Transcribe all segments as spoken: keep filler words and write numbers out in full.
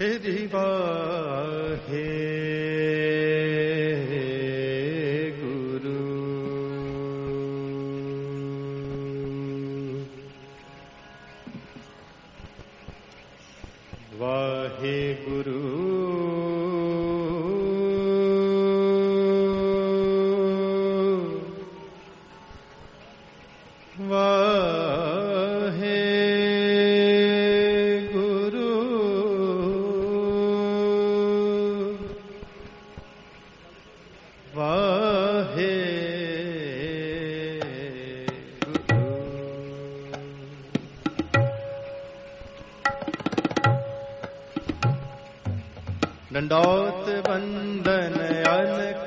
श्री वाहे गुरु वाहे गुरु दंडौत वंदन अनक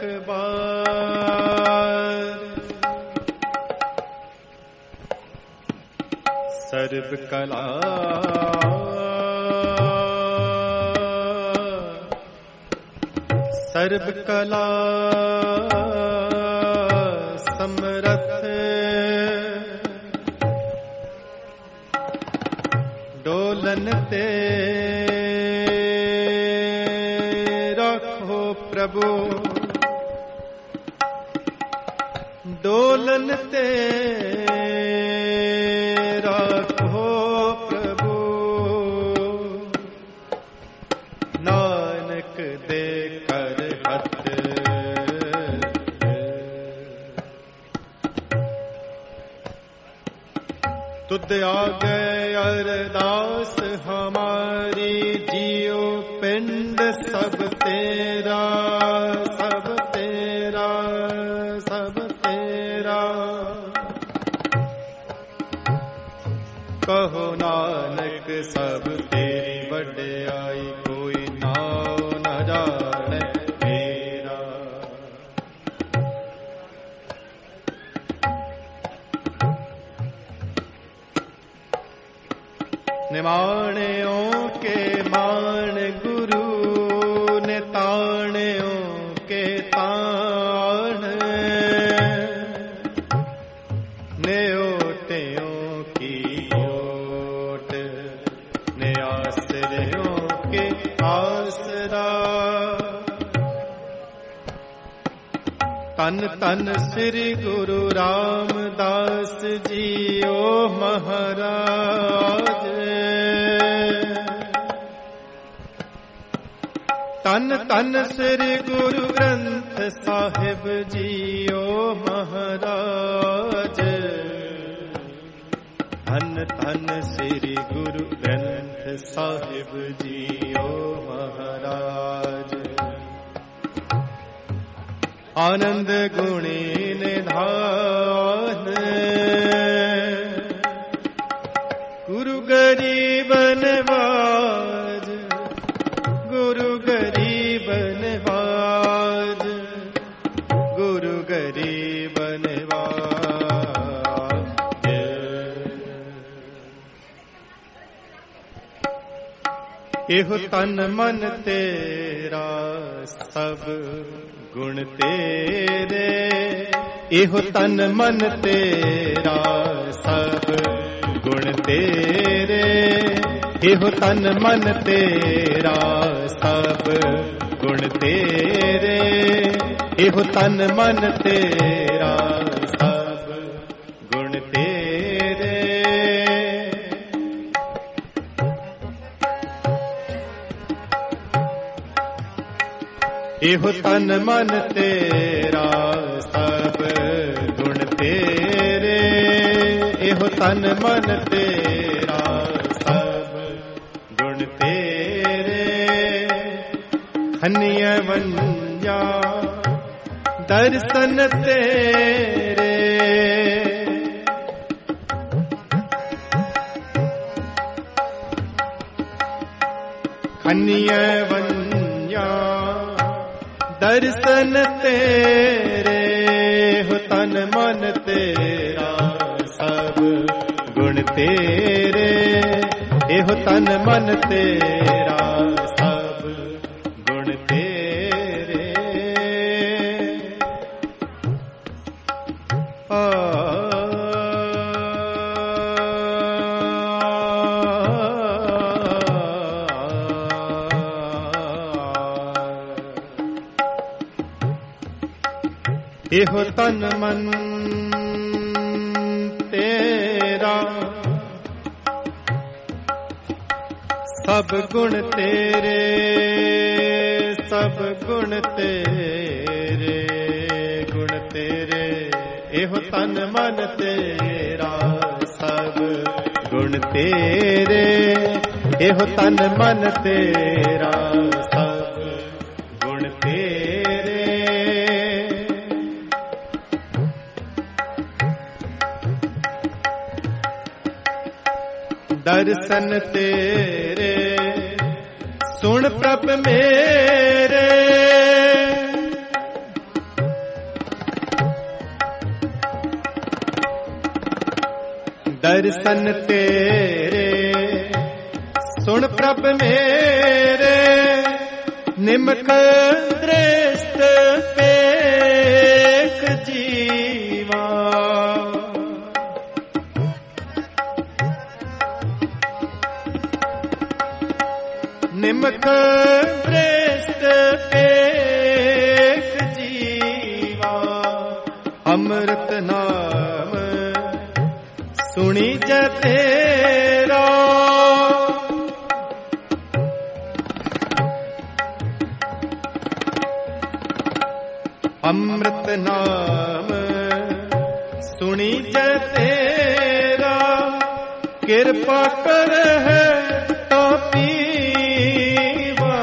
बार सर्व कला सर्व कला समरथ डोलन ते प्रभु डोलन ते राखो प्रभु नानक दे कर हथ तुद आगे अरदास हमारी जियो पिंड सब तेरा सब तेरा सब तेरा कहो नानक सब तेरी वड्याई कोई नाव न जाने मेरा निमाणियों के मान गुरु ने ताणियों के ताण ने ओटियों की ओट ने आसरियों के आसरा तन तन श्री गुरु रामदास जी ओ महाराज तन तन श्री गुरु ग्रंथ साहिब जी ओ महाराज धन धन श्री गुरु ग्रंथ साहिब जी ओ महाराज आनंद गुणी निधान गुरु गरीब नवाज गुरु गरीब नवाज गुरु गरीब नवाज एहो तन मन तेरा सब गुण तेरे एहो तन मन तेरा सब गुण तेरे एहो तन मन तेरा सब गुण तेरे एहो तन मन तेरा सब गुण तेरे एहो तन मन तेरा सब गुण तेरे एहो तन मन तेरा सब गुण तेरे खनिय वंजा दर्शन तेरे खनिय वंजा दर्शन तेरे हो तन मन तेरा सब गुण तेरे एहो तन मन तेरा सब गुण तेरे आ एहो तन मन तेरा, सब गुण तेरे, सब गुण तेरे, गुण तेरे। एहो तन मन तेरा, सब गुण तेरे, एहो तन मन तेरा, सब गुण तेरे। दर्शन तेरे सुन प्रभ मेरे, दर्शन तेरे सुन प्रभ मेरे, निमक दृष्ट पेख जीवा। निमक दृष्ट पेख जीवा, अमृत नाम सुनी जय तेरा। अमृत नाम सुनी जय तेरा, कृपा कर है तो पीवा।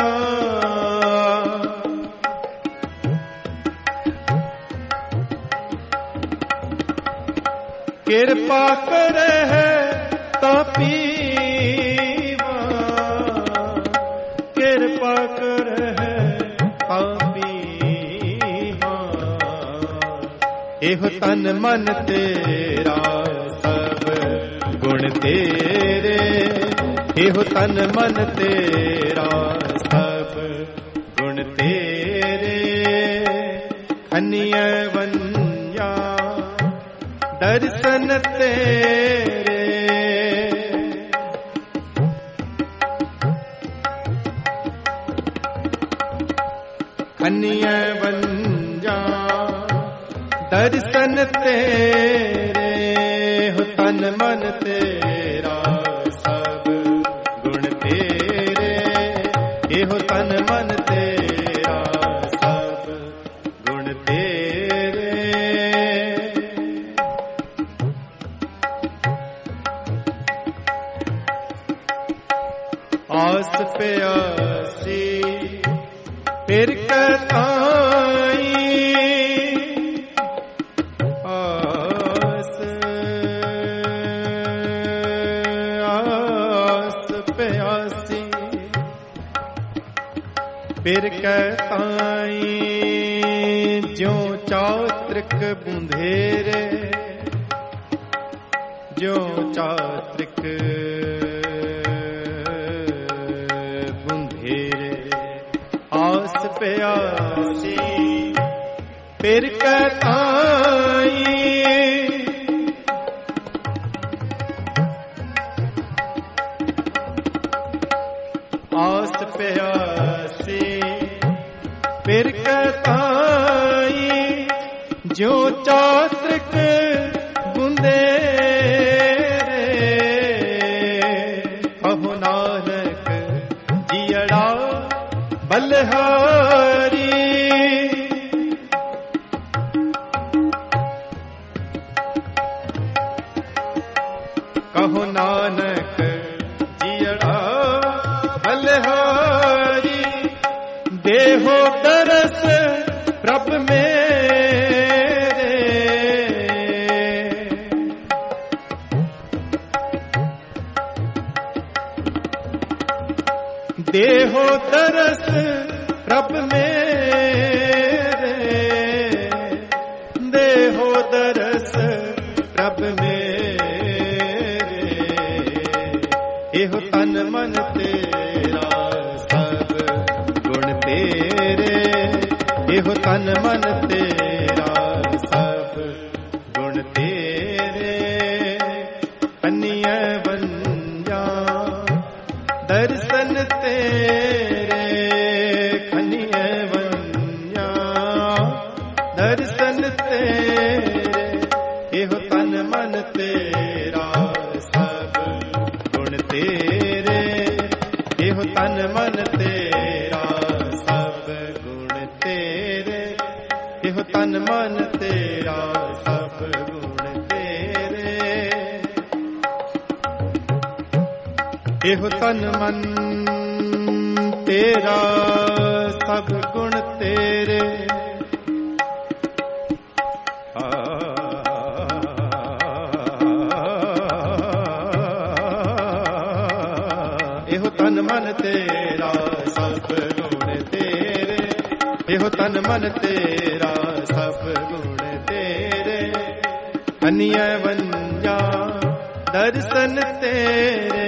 कृपा कर है तो पीवा, कृपा कर है तो पीवा। एहो तन मन तेरा, सब गुण तेरे, एहो तन मन तेरा, सब गुण तेरे। खनिय वन्या दर्शन तेरे, खनिय वन्या दर्शन तेरे। हो तन मन तेरा, सब गुण तेरे, एहो तन मन तेरा, सब गुण तेरे। आस प्यासी फिर कताई, आस आस प्यासी फिर कताई। ज्यों चात्रिक बुंधेरे, ज्यों चात्रिक आस प्यासी फिर कताई। आस प्यासी फिर कताई, जो चात्रिक बुंधेरे। कहो नानक जियड़ा बलहारी, कहो नानक जियड़ा बलहारी। देहो दरस प्रभ मेरे, देहो दरस प्रभ मेरे, देहो दरस प्रभ मेरे। एहो तन मन तेरा, सब गुण तेरे, एहो तन मन तेरा, सब गुण तेरे। कन्या बंजा दर्शन तेरे, खनिय वन्या दर्शन दर्शन तेरे, एहो तन मन तेरा सब गुण तेरे, एहो तन मन तेरा सब गुण तेरे, एहो तन मन तेरा सब गुण तेरे, एहो तन मन तेरा सब गुण तेरे। एहो तन मन तेरा सब गुण तेरे, एहो तन मन तेरा सब गुण तेरे, अन्य वंजा दर्शन तेरे,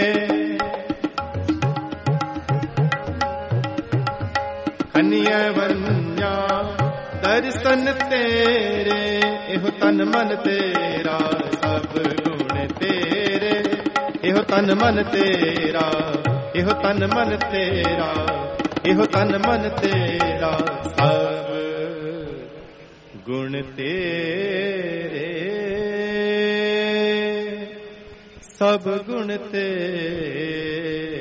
अन्य वंजा दर्शन तेरे, एहो तन मन तेरा सब गुण तेरे, एहो तन मन तेरा, एहो तन मन तेरा, एहो तन मन तेरा सब गुण तेरे, सब गुण तेरे।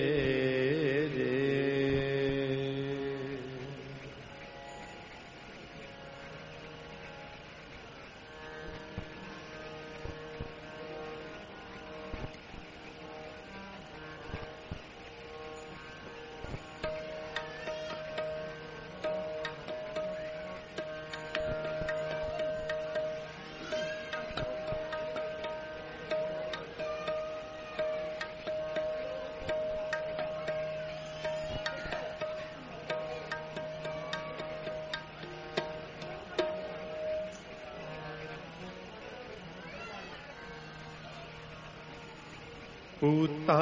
पूता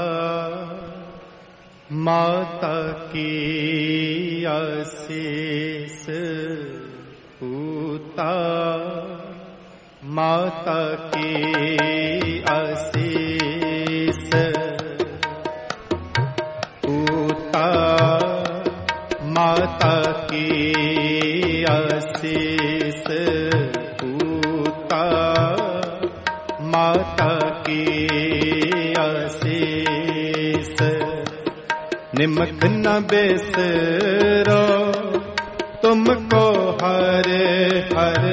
माता की आशीष, पूता माता की आशीष, पूता माता की आशीष, पूता माता की आशीष, निमक न बेसरो तुमको हर हर,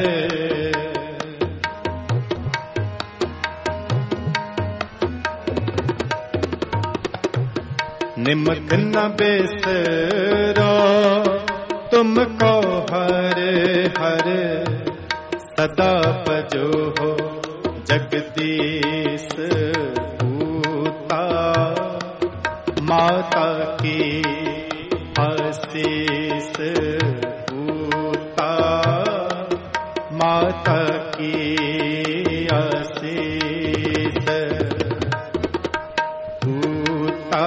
निमक न बेसरो तुमको हर हर, सदा पजो हो जगदीश, पूता माता की आशीष, पूता माता की आशीष, पूता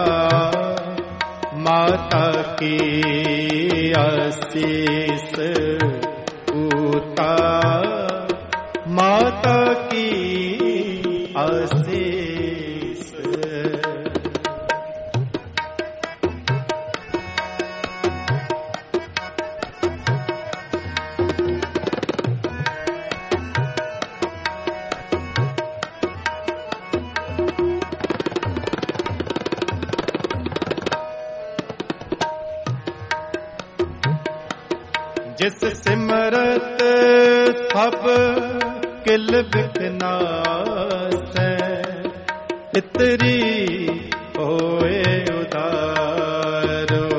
माता की आशीष, पूता माता की आशीष। जिस सिमरत सब किल बिखनास, इतरी होए उदारो,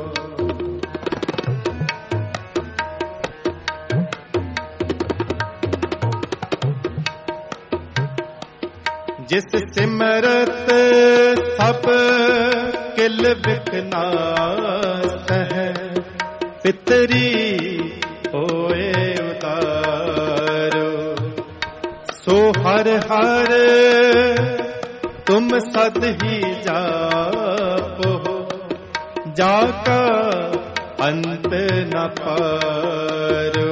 जिस सिमरत सब किल बिखनास, पितरी होए उतारो, सो हर हर तुम सद ही जापो, जाका अंत न पारो,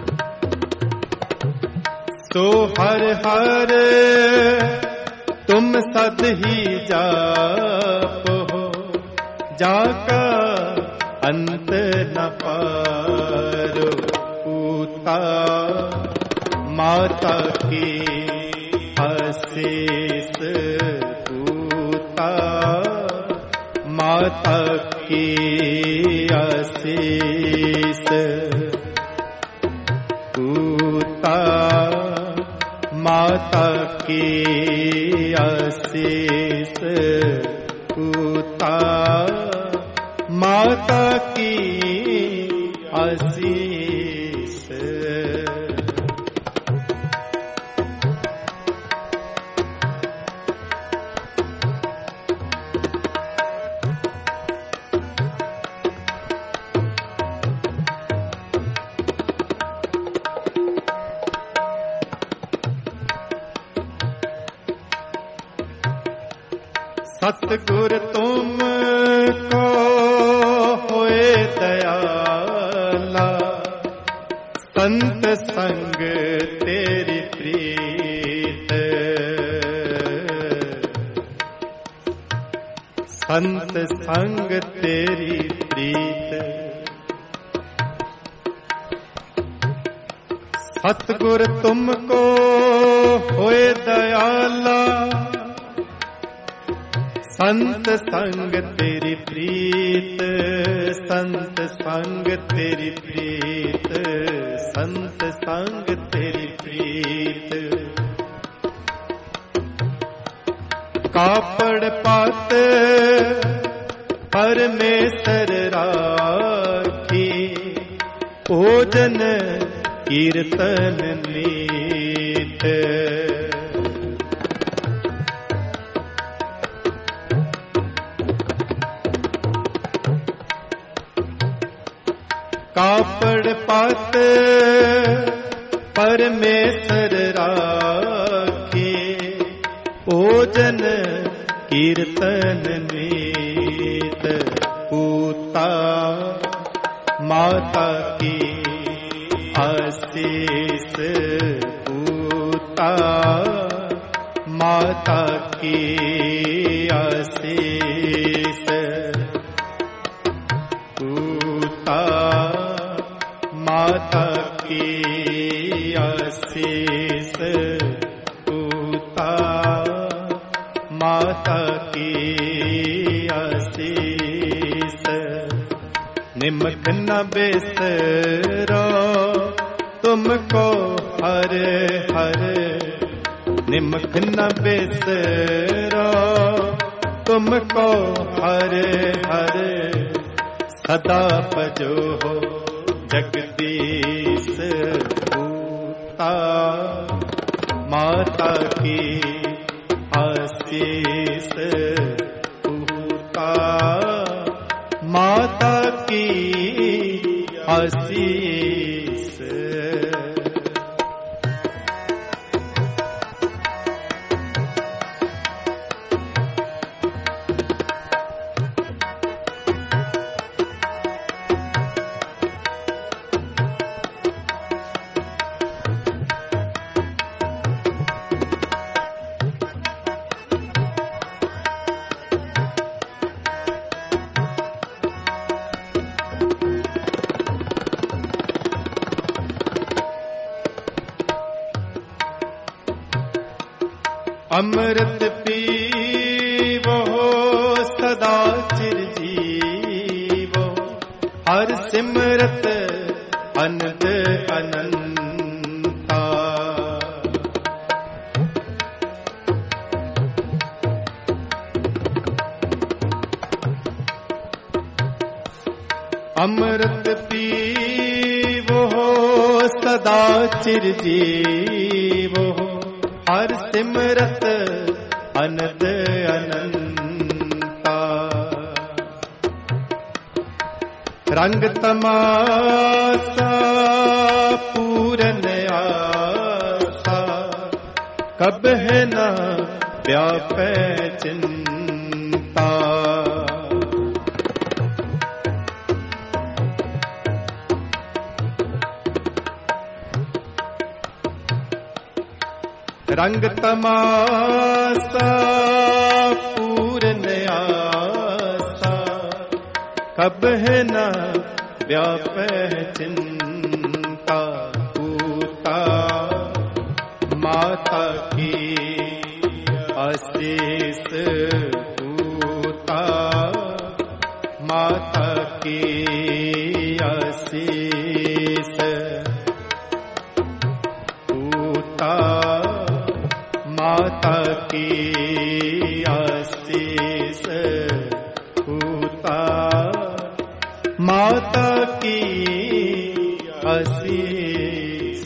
सो हर हर तुम सद ही जाप हो, जाका अंत न पारो। पूता माता की आशीष, पूता माता की आशीष, पूता माता की आशीष, पूता माता की आशीष। सतगुर तुम को होए दयाला, संत संग तेरी प्रीत, संत संग तेरी प्रीत। सतगुर तुमको होए दयाला, संत संग तेरी प्रीत, संत संग तेरी प्रीत, संत संग तेरी प्रीत। कापड़ पात परमेश्वर राखी, भोजन कीर्तन नीत। कापड़ पात परमेश्वर राखे, भोजन कीर्तन नीत। पूता माता की आशीष, पूता माता की आशीष, पूता माता की आशीष, पूता माता की आशीष। निमक न बिसरो तुमको हर हर, निमक न बिसरो तुमको हर हर। सदा भजो हो जगदीश, पूता माता की आशीष, पूता माता की आशीष। अमृत पीवो सदा चिरजीवो, हर सिमरत अनंत अनंता। अमृत पीवो सदा चिरजीवो, हर सिमरत अनंत अनंता। रंग तमाशा पूरन आशा, कब है न व्यापै चिंता। रंग तमाशा कब है न व्यापै चिंता पूता माता की आशीष पूता माता की आशीष पूता माता की आशीष पूता माता की आशीष।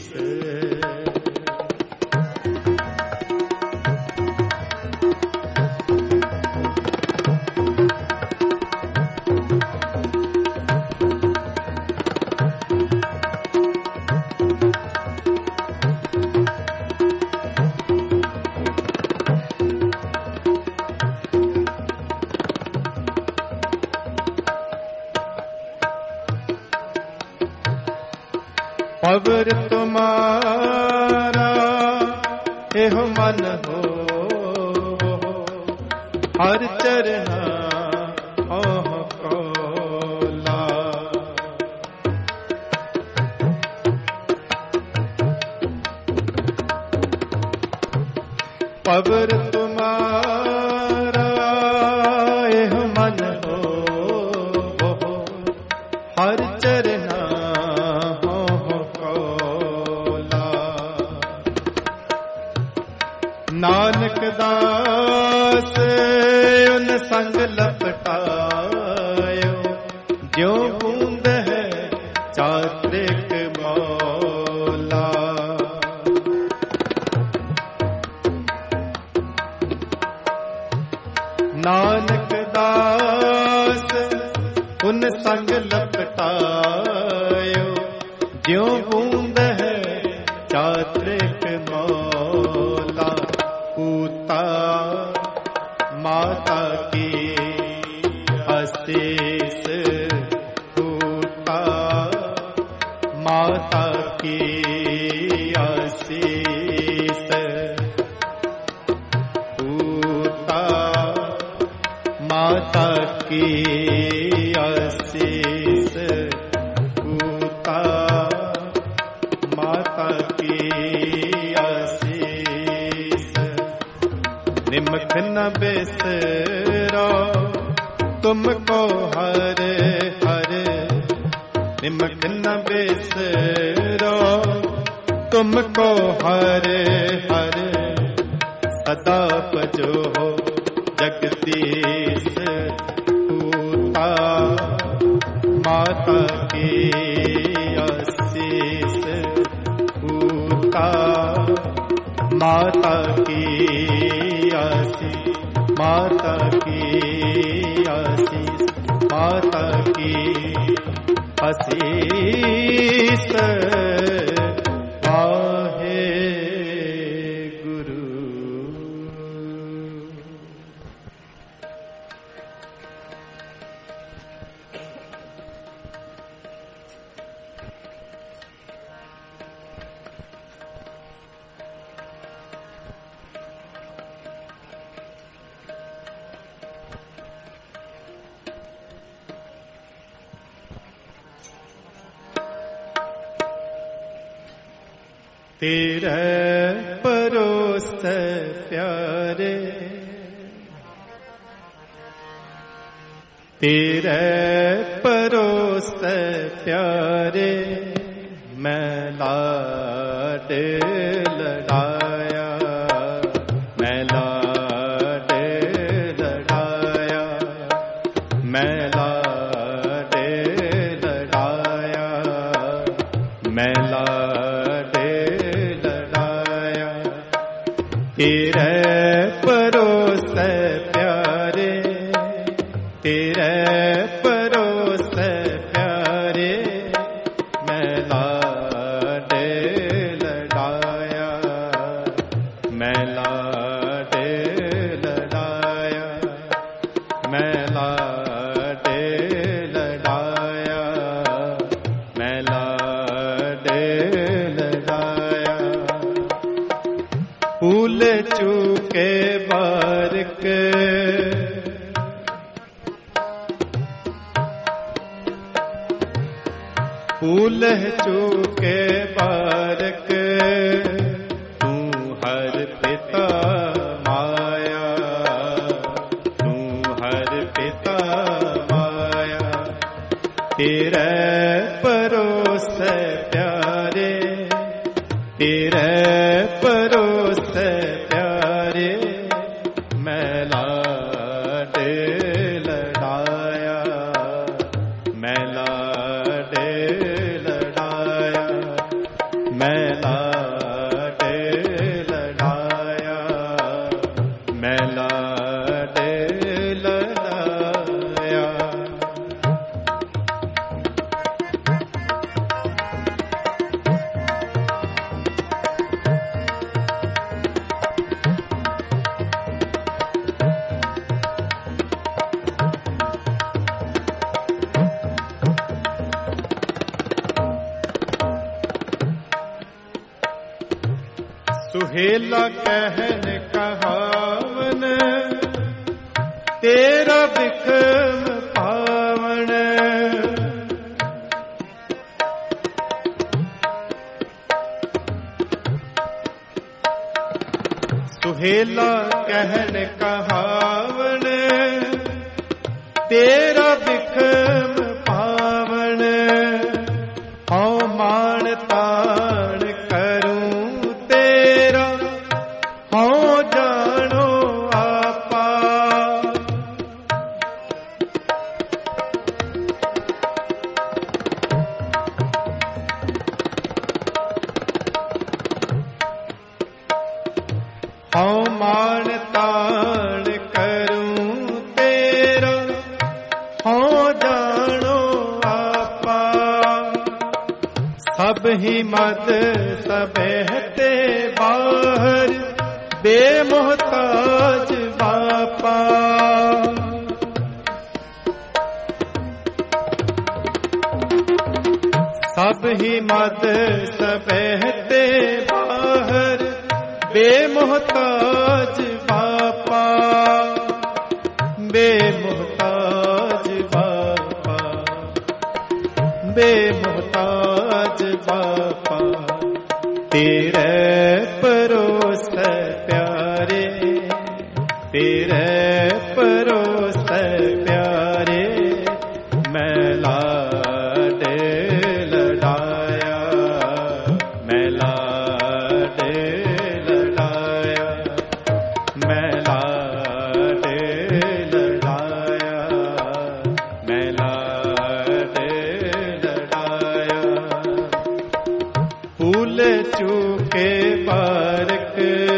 पवर तुम्हारा एह मन हो हर चरना ओह कोला। पवर तुम्हारा एह मन हो हर चरना नानक दास उन संग लपटायो ज्यों बूंद है चात्रिक मौला। नानक दास उन संग लपटायो ज्यों बूंद है चात्रिक मौला। पूता माता की आशीष पूता माता की आशीष पूता माता की आशीष पूता माता की आशीष। निमख न बिसरो तुमको हर हर निमख न बिसरो तुमको हर हर सदा भजो जगदीश पूता माता की आशीष पूता माता की आशीष माता की आशीष माता की आशीष आहे गुरु। तेरे परोस प्यारे तेरे परोस प्यारे मैं लाड लड़ाया मैं लाड लड़ाया मैं लाड लड़ाया मैं लाड तेरे परोस प्यारे तेरे परोस प्यारे मैं लाड लड़ाया मैं लाड लड़ाया मैं लाड लड़ाया मैं लाड लड़ाया। फूल चूके बारक पूलह चूके बारक तू हर पिता माया, तू हर पिता माया। तेरे परोस प्यारे, तेरे परोस प्यारे, मैं लाड लड़ाया, मैं लाड लड़ाया, मैं लाड लड़ाया, मैं लाड लड़ाया। सुहेला कहन कहावन, तेरा बिखम पावन। सुहेला कहन कहावन, तेरा बिखम पावन। हौ मान ताण करूं तेरा, हौ जानो आपा। हौ मान ताण करूं तेरा, हौ जानो आपा। सब ही मद सबहते बाहर, बेमोहताज बापा। सब ही मद सबहते बाहर, बेमोहताज बापा, बेमोहताज बापा, बेमोहताज बापा। तेरे परोस प्यारे, तेरे परोस प्यारे, मैं लाड लड़ाया, मैं लाड लड़ाया, मैं लाड लड़ाया, मैं लाड लड़ाया। फूल चूके बारक,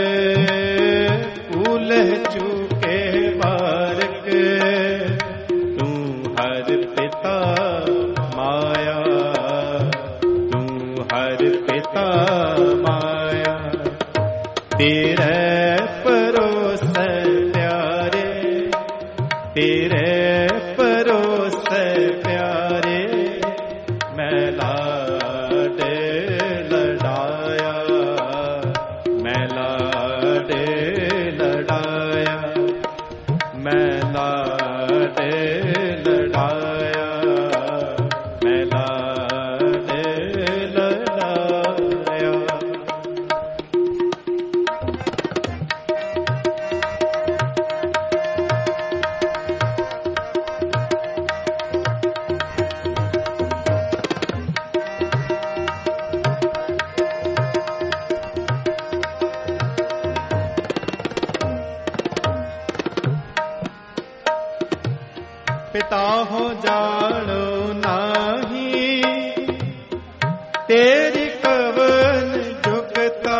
फूल चूके बारक, तू हर पिता माया, तू हर पिता माया। तेरे परोस प्यारे, तेरे परोस प्यारे, मैं लाड लड़ाया, मैं लाड लड़ाया, मैं लाड लड़ाया, मैं लाड लड़ाया। पिता हो जानो नाही, तेरी कवन जुगता।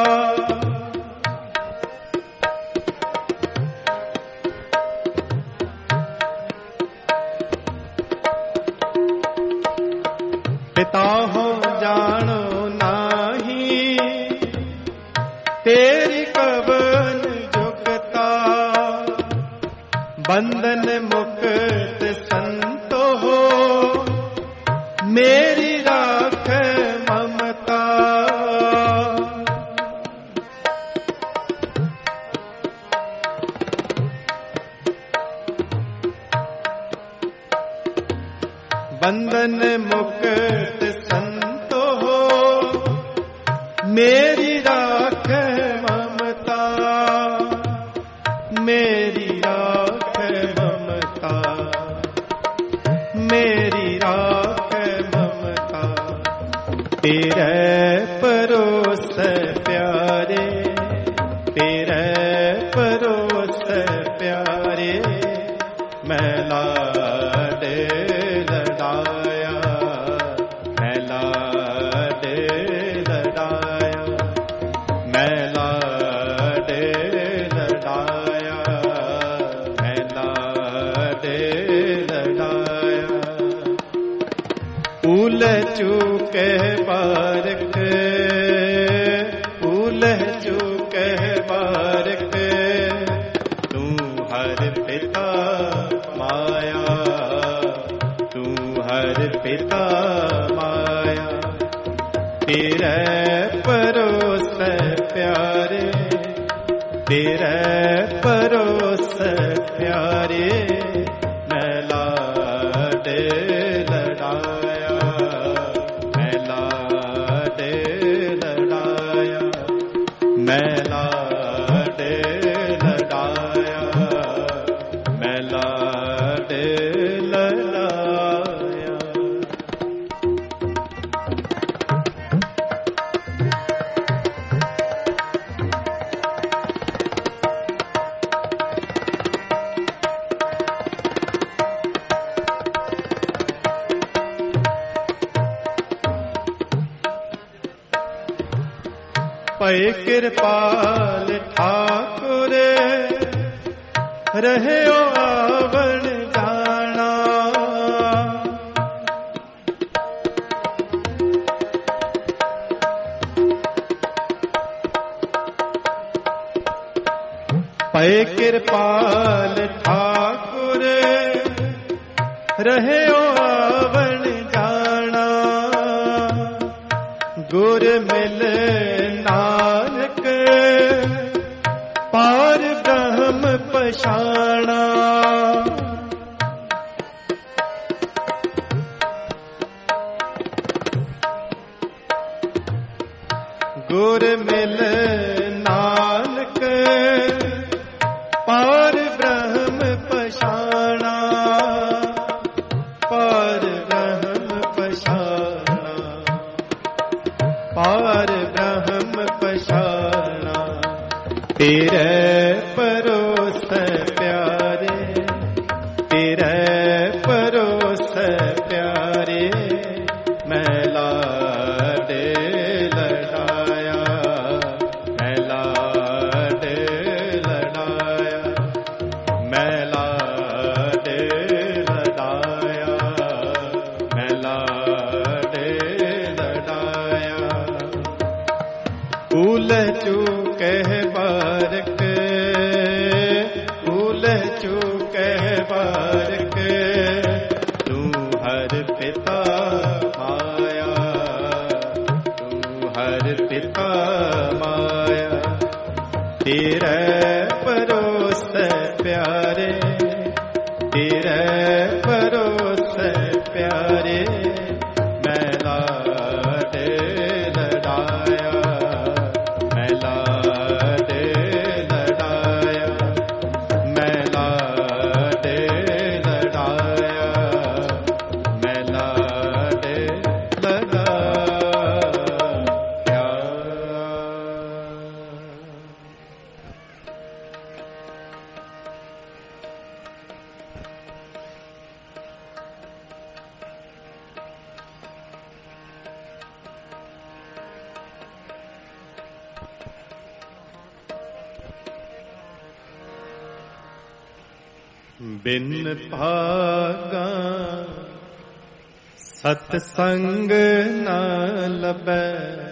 पिता हो जानो नाही, तेरी कवन जुगता। बंधन मुक्त संतो हो, मेरी राख ममता। बंधन मुक्त संतो हो, मेरी राख ममता, मेरी राख ममता, मेरी राख ममता। तेरे परोस प्यारे, तेरे परोस प्यारे, मैं लाड लड़ाया, मैं लाड लड़ाया, मैं लाड लड़ाया, मैं लाड लड़ाया। उलझू के बारक, उलझू के बारक, तू हर पिता माया, तू हर पिता माया। तेरे परोस प्यारे, तेरे परोस प्यारे, मैं लाड लड़ाया, मैं लाड लड़ाया, मैं लाड लड़ाया, मैं लाड लड़ाया। पै कृपाल ठाकुर, रहे आवण जाना। पै कृपाल ठाकुर, रहे आवण जाना। गुर मिल नानक, पार ब्रह्म पछाना। गुर मिल नानक, पार ब्रह्म पछाना, पार ब्रह्म पछाना, पार ब्रह्म पछाना। तेरे परोस प्यारे, तेरे परोस प्यारे, मैं लाड लड़ाया, मैं लाड लड़ाया, मैं लाड लड़ाया, मैं लाड लड़ाया। उलझू कह बारक, उलझू कह बारक, तू हर पिता माया, तू हर पिता माया। तेरे परोस प्यारे, तेरे परोस प्यारे, मैं लाड लड़ाया, मैं लाड लड़ाया, मैं लाड लड़ाया, मैं लाड लड़ाया। बिन भागा सतसंग न लभै,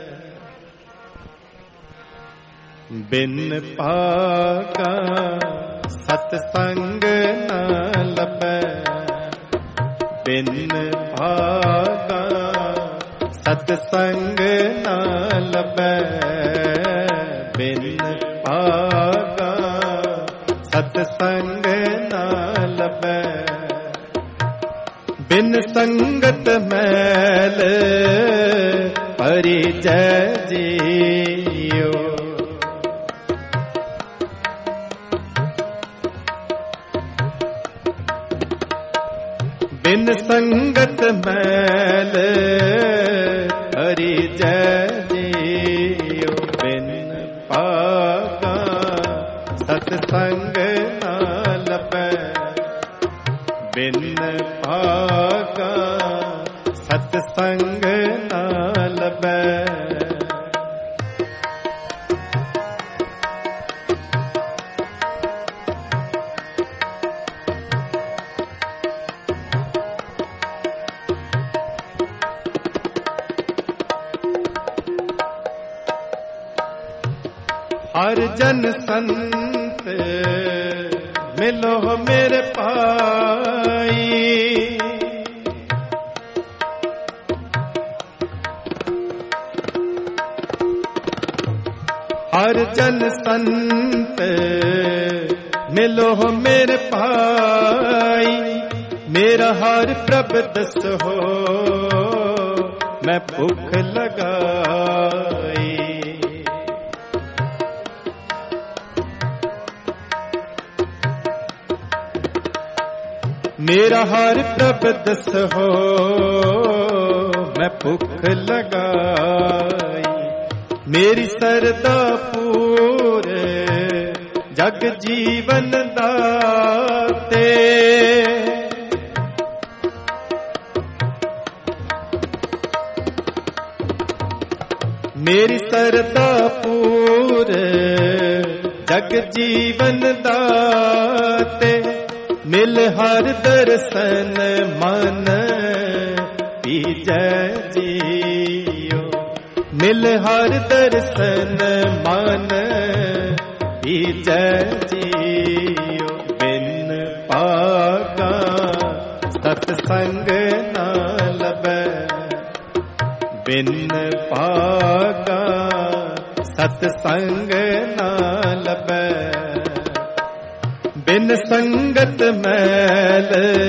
बिन भागा सतसंग न लभै, बिन भागा सतसंग न लभै, बिन भागा सतसंग न लभै, बिन संगत मैल परिजय जियो। बिन संगत मैल परिजय जियो। बिन पाका सत्संग ना लपै। बिन पाका सत्संग ना लपै। हर जन संत मिलो मेरे पाई। हर जन संत मिलो मेरे पाई। मेरा हर प्रभ दस हो मैं भूख लगाई। मेरा हर प्रभ दस हो मैं भूख लगाई। मेरी सरदा पूरे जग जीवन दाते। मेरी सरदा पूरे जग जीवन दाते। मिल हर दर्शन मन पीजय जियो। मिल हर दर्शन मन पीजय जियो। बिन पाका सत्संग ना लबै। बिन पाका सत्संग ना लबै। बिन संगत मैल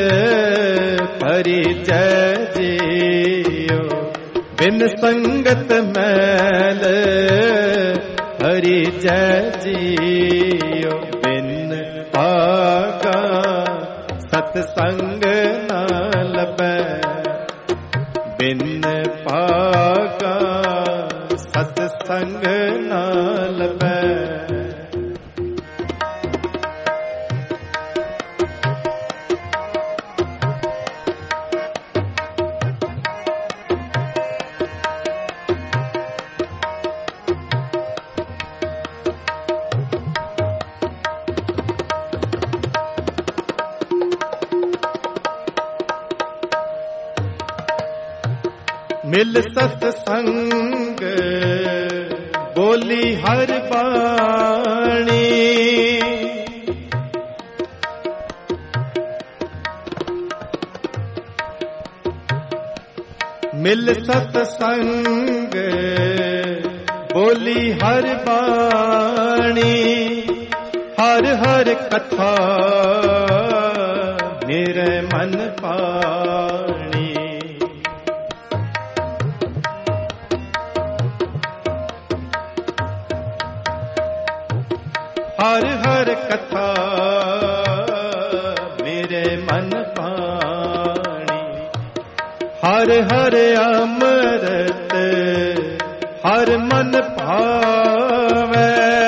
परिजय जियो। बिन संगत मैल परिजय जियो। बिन पाका सत्संग ना लबै। बिन पाका सत्संग ना लबै। मिल सत्संग बोली हर बाणी। मिल सत्संग बोली हर बाणी। हर हर कथा मेरे मन पाणी। हर हर कथा मेरे मन पाणी। हर हर अमृत हर मन भावै।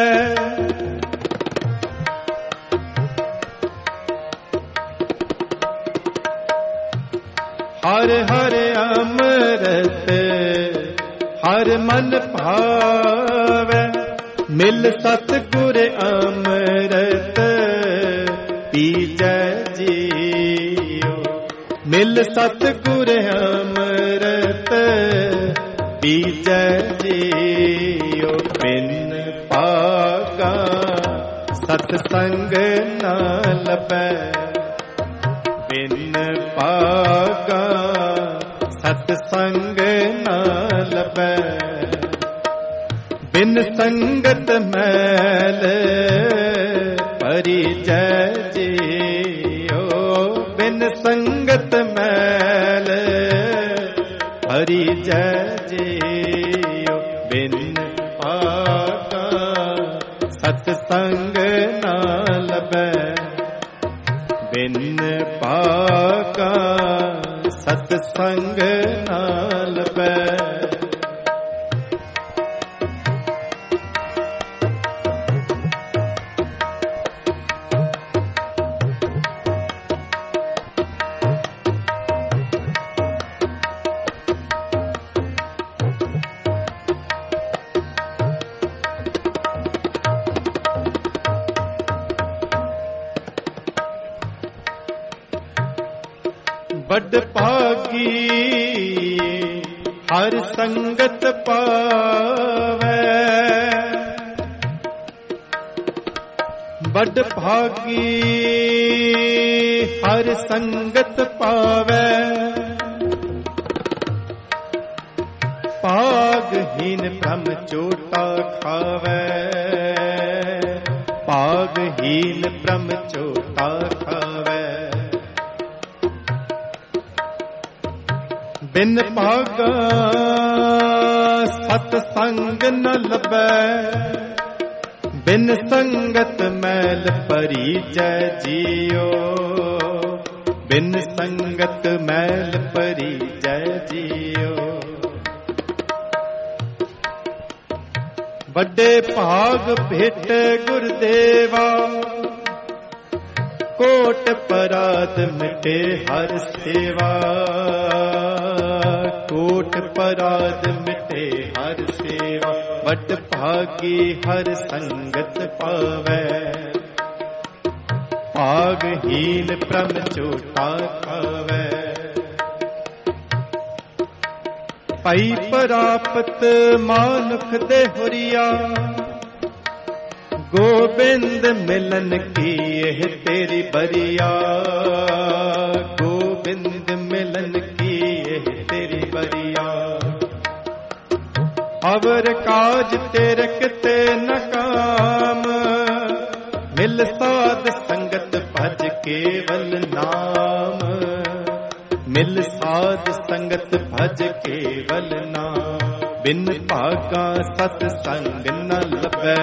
हर हर अमृत हर मन भावै। मिल सतगुर अमृत पीजय जियो। मिल सतगुर अमृत पीजय जियो। बिन पाका सत्संग ना लबै। बिन पाका सत्संग ना लबै। बिन संगत मैल परिजय जियो। बिन बिन संगत मैल हरि जय जियो बिन पाका सतसंग ना लभै बिन पाका सतसंग ना लभै बड़ भागी हर संगत पावै बड़ भागी हर संगत पावै पागहीन ब्रह्म चोटा खावै पागहीन ब्रह्म चोटा खावै बिन भागा सतसंग न लभै बिन संगत मैल परी जय जियो बिन संगत मैल परी जय जियो बड़े भाग भेट गुरदेवा कोट पराध मिटे हर सेवा कोट पराध मिटे हर सेवा बड़ भागी हर संगत पावै भागहीन ब्रह्म चोटा खावै पई परापत मानुख दे हुरिया गोबिंद मिलन की यह तेरी बरिया गोबिंद मिलन की यह तेरी बरिया अवर काज तेरे किते न काम मिल साध संगत भज केवल नाम मिल साध संगत भज केवल नाम बिन भागा सत संग न लभै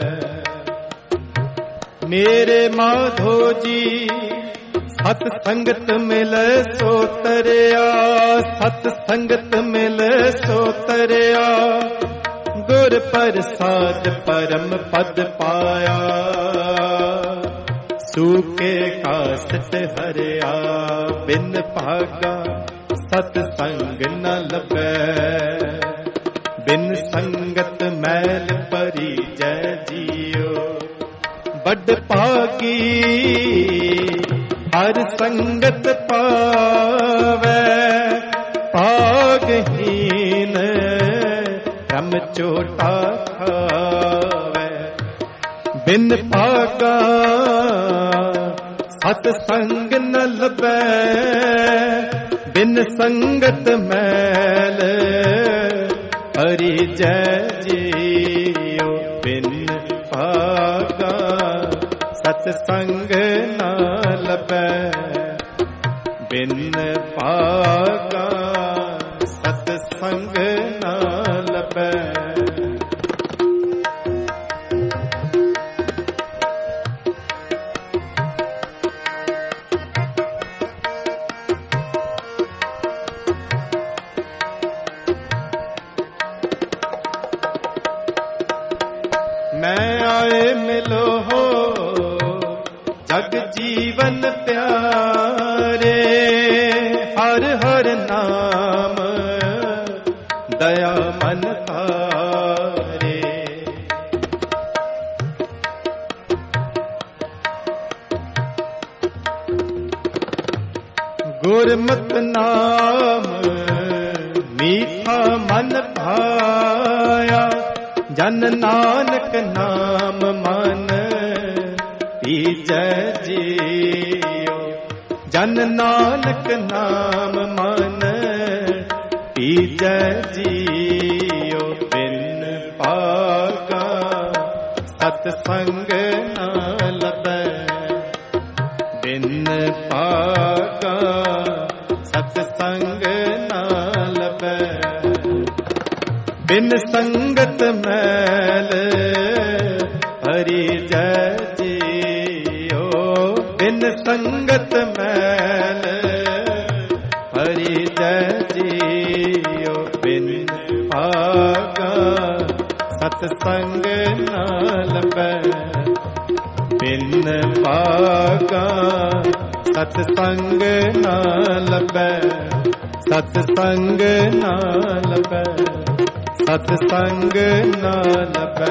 मेरे माधो जी सत संगत मिले सो तरिया सत संगत मिले सो तरिया गुर प्रसाद परम पद पाया सूखे कासत हरिया बिन भागा सत संग न लभै बिन संगत मैल परी जय जियो बड़ भागी हर संगत पावै भागहीन ब्रह्म चोटा खावै बिन भागा सत संग न लभै बिन संगत मैल हरि जय जियो बिन भागा सतसंग ना लभै बिन भागा सतसंग ना लभै मैं आए मिलो हो जग जीवन प्यारे हर हर नाम दया मन तारे गुरमत नाम मीठा मन भाया जन नानक नाम मन जय जियो जन नानक नाम मन जय जियो बिन पागा सतसंग ना लभै बिन पागा सतसंग ना लभै। बिन संगत मैल हरि जय जियो, बिन संगत मैल हरि जय जियो। बिन भागा सतसंग ना लभै, बिन भागा सतसंग ना लभै, सतसंग ना लभै, सतसंग ना लभै।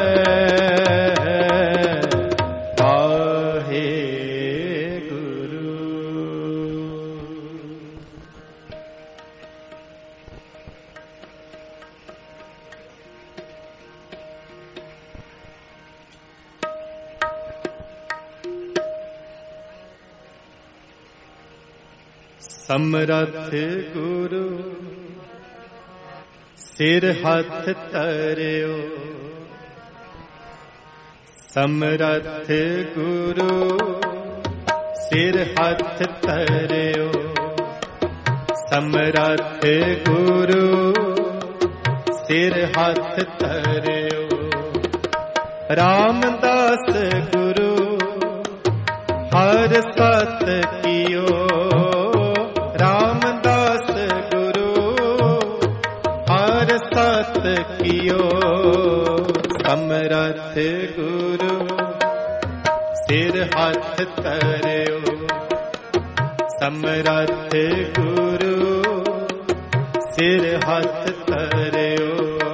वाहे गुरु। समरथ गुरु सिर हथ तरियो, समरथ गुरु सिर हथ तरियो, समरथ गुरु सिर हथ तरियो। रामदास गुरु हर सत कियो, रामदास गुरु हर सत कियो। समरथ गुरु सिर हथ तरियो, समरथ गुरु सिर हथ तरियो।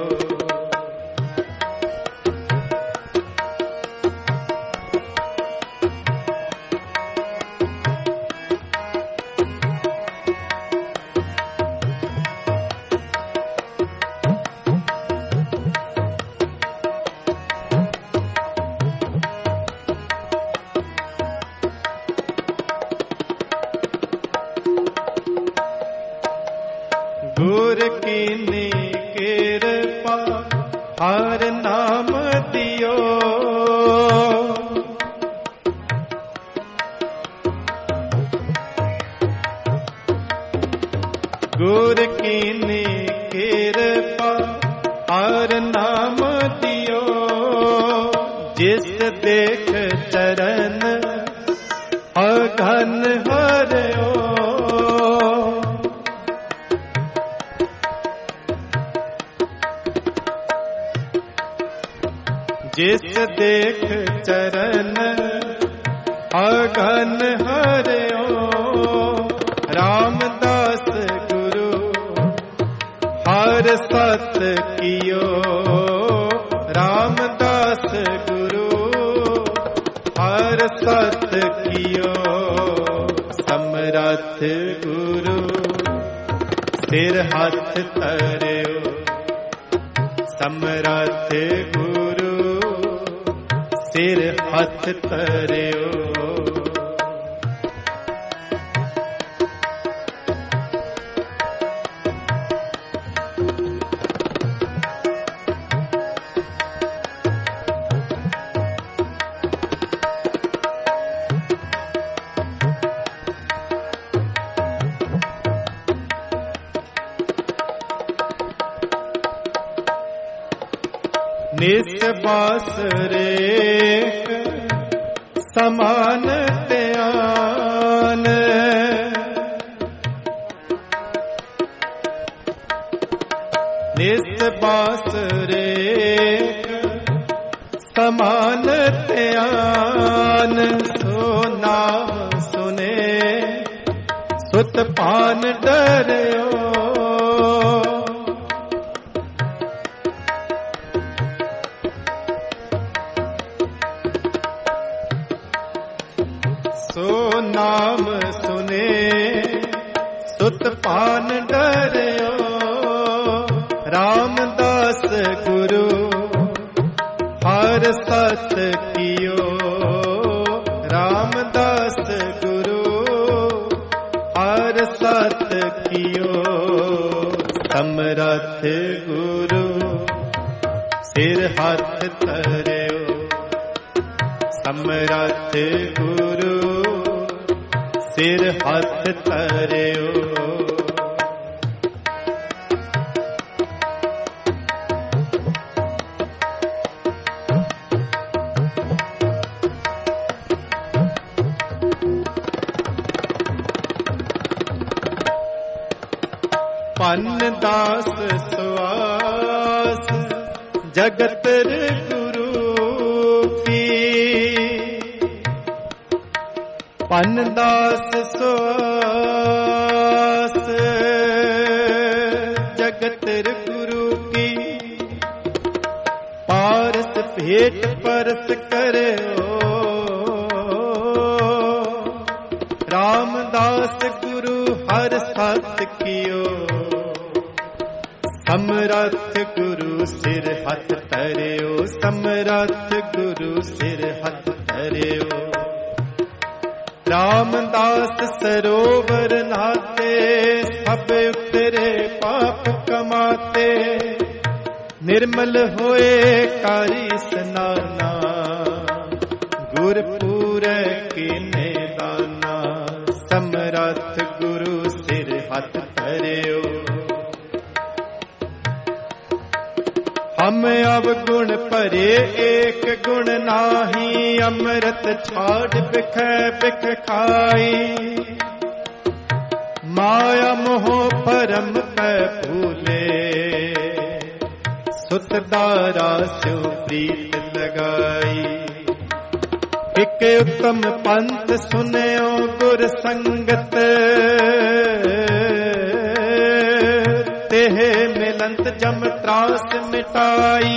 गुर कीनी कृपा हर नाम दियो, गुर कीनी कृपा हर नाम दियो। जिस देख चरण अघन हरियो, जिस देख चरण अघन हरियो। रामदास गुरु हर सत कियो, रामदास गुरु हर सत कियो। समरथ गुरु सिर हथ तरियो, समरथ गुरु सिर हथ तरियो। निस्बास रेख समान त्यान, निस्बास रेख समान त्यान। सो नाम सुने सुत पान डरियो, सो नाम सुने सुत पान डरियो। रामदास गुरु हर सत कियो, रामदास गुरु हर सत कियो। समरथ गुरु सिर हथ तरियो, समरथ गुरु सिर हथ तरियो। पन दास सुआस जगत गुरु की। पन दास सुआस जगत गुरु की। पारस भेट परस करे रामदास गुरु हर सत कियो। समरथ गुरु सिर हथ धरियो, समरथ गुरु सिर हथ धरियो। रामदास सरोवर नहाते सब उतरे पाप कमाते। निर्मल होए कारी स्नाना गुरपुर कीने दाना। समरथ गुरु सिर हथ धरियो। हम अवगुण परे एक गुण नाही। अमृत छाड़ बिख बिख खाई। माया मोह परम पै भूले। सुत दारा स्यो प्रीत लगाई। एक उत्तम पंथ सुनयो गुर संगत। तेह मिलंत जम त्रास मिटाई।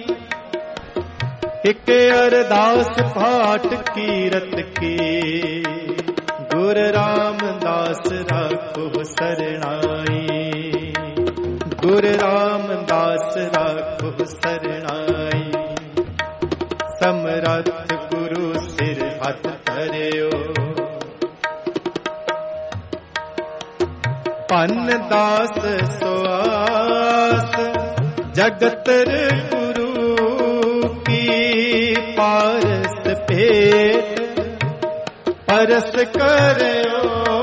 एक अरदास पाठ कीरत की। गुर रामदास राखो सरणाई। गुर रामदास राखो सरणाई। समरथ गुरु सिर हथ धरियो। पन दास सुआस जगत गुरु की। पारस भेट परस करो।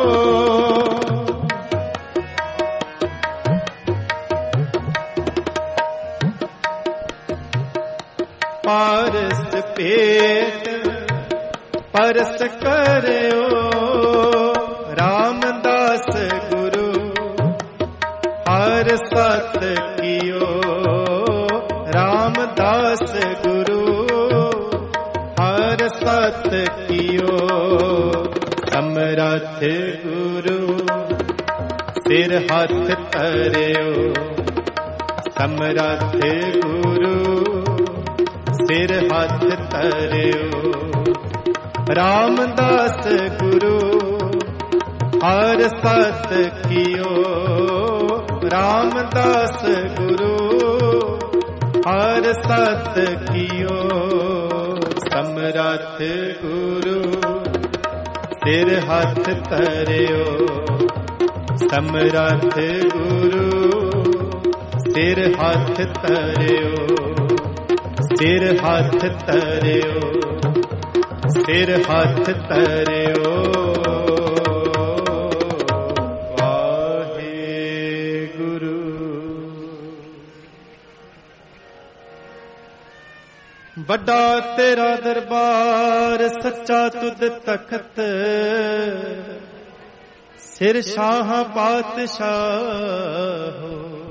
पारस भेट परस करो। रामदास गुरु हर सत कियो। रामदास गुरु हर सत कियो। समरथ गुरु सिर हथ धरियो। समरथ गुरु सिर हथ धरियो। रामदास गुरु हर सत कियो। रामदास गुरु हर सत कियो। समरथ गुरु सिर हथ धरियो। समरथ गुरु सिर हथ धरियो। सिर हथ धरियो। सिर हथ धरियो। बड़ा तेरा दरबार सच्चा तुद तखत। सिर शाह पातशाह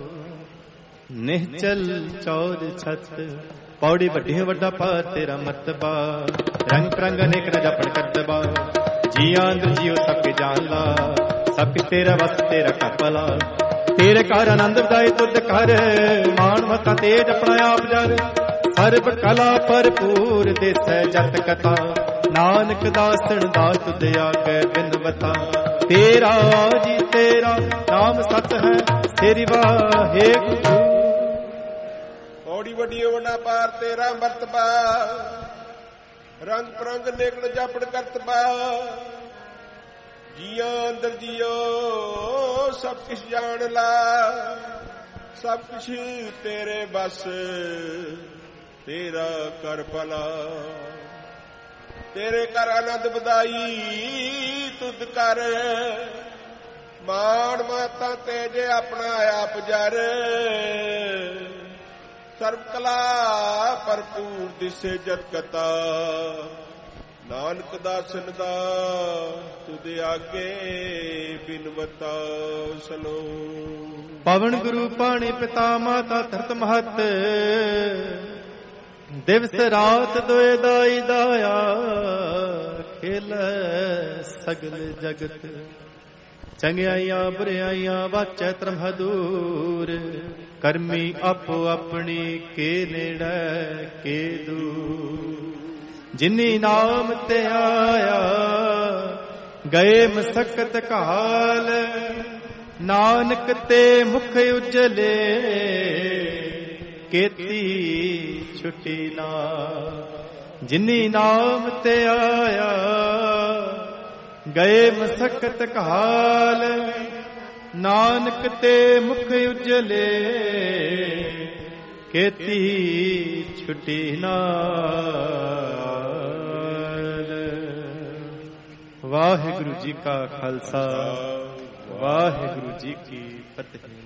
निहचल चौर छत। पौड़ी वड्डी वड्डा पार तेरा मर्तबा। रंग प्रंग अनेक न जपड़ करतबा। जिया अंदर जियो सबके जान ला। सबके तेरा वस तेरा कपला। तेरे कार आनंद बदाई तुद कर। मान मता तेज अपना आप जर। सर्ब कला भरपूर दिस जत कथा। नानक दासन दास तुद आके बिनवता। तेरा जी तेरा नाम सत है तेरी वाहे गुरु। पौड़ी वड्डी वड्डा पार तेरा मर्तबा। रंग प्रंग निकल जापड़ करतबा। जिया अंदर जियो सब कुछ जान ला। सब कुछ तेरे बस तेरा कर भला। तेरे कर आनंद बधाई तुद कर। मान माता तेजे अपना आप जर। सर्व कला भरपूर दिसे जत कता। ਨਾਨਕ ਦਾਸਨ ਦਾ ਤੁਧ ਆਗੇ ਬਿਨਵਤਾ ਸਲੋ। ਪਵਨ ਗੁਰੂ ਪਾਣੀ ਪਿਤਾ ਮਾਤਾ ਧਰਤ ਮਹਤ, ਦਿਵਸ ਰਾਤ ਦੋਇ ਦਾਈ ਦਾਇਆ, ਖੇਲ ਸਗਲ ਜਗਤ। ਚੰਗਿਆਈਆਂ ਬੁਰਿਆਈਆਂ ਵਾਚੈ ਧਰਮ ਹਦੂਰ, ਕਰਮੀ ਆਪੋ ਆਪਣੀ ਕੇ ਨੇੜੇ ਕੇ ਦੂਰ। ਜਿਨੀ ਨਾਮ ਤੇ ਆਇਆ ਗਏ ਮਸਕਤ ਕਾਲ, ਨਾਨਕ ਤੇ ਮੁਖ ਉਜਲੇ ਕੀਤੀ ਛੁਟੀ ਨਾ। ਜਿਨੀ ਨਾਮ ਤੇ ਆਇਆ ਗਏ ਮਸਕਤ ਕਾਲ, ਨਾਨਕ ਤੇ ਮੁਖ ਉਜਲੇ ਕੀਤੀ ਛੁਟੀ ਨਾਲ। ਵਾਹਿਗੁਰੂ ਜੀ ਕਾ ਖਾਲਸਾ, ਵਾਹਿਗੁਰੂ ਜੀ ਕੀ ਫਤਿਹ।